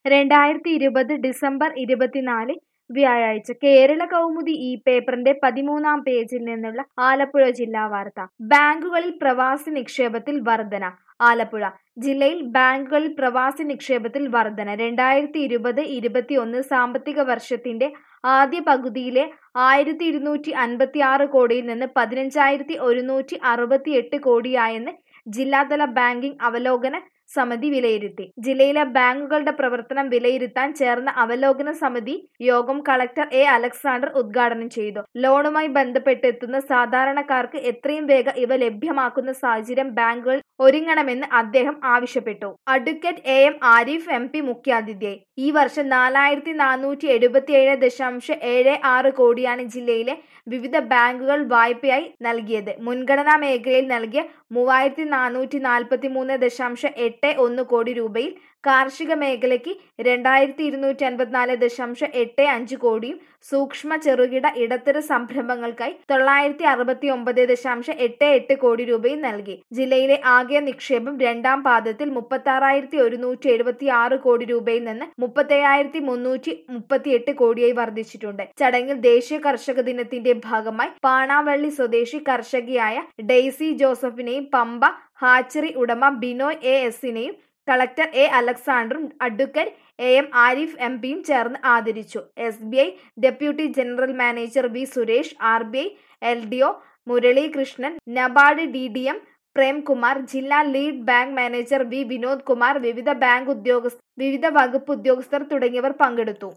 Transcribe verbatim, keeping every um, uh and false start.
രണ്ടായിരത്തി ഇരുപത് ഡിസംബർ ഇരുപത്തിനാല് വ്യാഴാഴ്ച കേരള കൗമുദി ഈ പേപ്പറിന്റെ പതിമൂന്നാം പേജിൽ നിന്നുള്ള ആലപ്പുഴ ജില്ലാ വാർത്ത. ബാങ്കുകളിൽ പ്രവാസി നിക്ഷേപത്തിൽ വർധന. ആലപ്പുഴ ജില്ലയിൽ ബാങ്കുകളിൽ പ്രവാസി നിക്ഷേപത്തിൽ വർധന. രണ്ടായിരത്തി ഇരുപത് ഇരുപത്തിയൊന്ന് സാമ്പത്തിക വർഷത്തിന്റെ ആദ്യ പകുതിയിലെ ആയിരത്തി ഇരുന്നൂറ്റി അൻപത്തി ആറ് കോടിയിൽ നിന്ന് പതിനഞ്ചായിരത്തി ഒരുന്നൂറ്റി അറുപത്തി എട്ട് കോടിയായെന്ന് ജില്ലാതല ബാങ്കിംഗ് അവലോകന സമിതി വിലയിരുത്തി. ജില്ലയിലെ ബാങ്കുകളുടെ പ്രവർത്തനം വിലയിരുത്താൻ ചേർന്ന അവലോകന സമിതി യോഗം കളക്ടർ എ അലക്സാണ്ടർ ഉദ്ഘാടനം ചെയ്തു. ലോണുമായി ബന്ധപ്പെട്ടെത്തുന്ന സാധാരണക്കാർക്ക് എത്രയും വേഗം ഇവ ലഭ്യമാക്കുന്ന സാഹചര്യം ബാങ്കുകൾ ഒരുങ്ങണമെന്ന് അദ്ദേഹം ആവശ്യപ്പെട്ടു. Advocate A M Arif M P മുഖ്യാതിഥിയായി. ഈ വർഷം നാലായിരത്തി നാനൂറ്റി എഴുപത്തിയേഴ് ദശാംശം ഏഴ് ആറ് കോടിയാണ് ജില്ലയിലെ വിവിധ ബാങ്കുകൾ വായ്പയായി നൽകിയത്. മുൻഗണനാ മേഖലയിൽ നൽകിയ മൂവായിരത്തി നാനൂറ്റി നാൽപ്പത്തി മൂന്ന് ദശാംശം എട്ട് ഒന്ന് കോടി രൂപയിൽ കാർഷിക മേഖലയ്ക്ക് രണ്ടായിരത്തി ഇരുന്നൂറ്റി അൻപത്തിനാല് ദശാംശം എട്ട് അഞ്ച് കോടിയും സൂക്ഷ്മ ചെറുകിട ഇടത്തര സംരംഭങ്ങൾക്കായി തൊള്ളായിരത്തി അറുപത്തി ഒമ്പത് ദശാംശം എട്ട് എട്ട് കോടി രൂപയും നൽകി. ജില്ലയിലെ ആകെ നിക്ഷേപം രണ്ടാം പാദത്തിൽ മുപ്പത്തി ആറായിരത്തി ഒരുന്നൂറ്റി എഴുപത്തി ആറ് കോടി രൂപയിൽ നിന്ന് മുപ്പത്തേഴായിരത്തി മുന്നൂറ്റി മുപ്പത്തി എട്ട് കോടിയായി വർദ്ധിച്ചിട്ടുണ്ട്. ചടങ്ങിൽ ദേശീയ കർഷക ദിനത്തിന്റെ ഭാഗമായി പാണാവള്ളി സ്വദേശി കർഷകയായ ഡെയ്സി ജോസഫിനെയും പമ്പ ഹാച്ചറി ഉടമ ബിനോയ് എ എസിനെയും കളക്ടർ എ അലക്സാണ്ടറും advocate A M Arif M പിയും ചേർന്ന് ആദരിച്ചു. S B I deputy general manager V Suresh, R B I L D O Muralikrishnan, NABARD D D M Premkumar, ജില്ലാ lead bank manager V Vinod Kumar, വിവിധ ബാങ്ക് ഉദ്യോഗസ്ഥർ വിവിധ വകുപ്പ് ഉദ്യോഗസ്ഥർ തുടങ്ങിയവർ പങ്കെടുത്തു.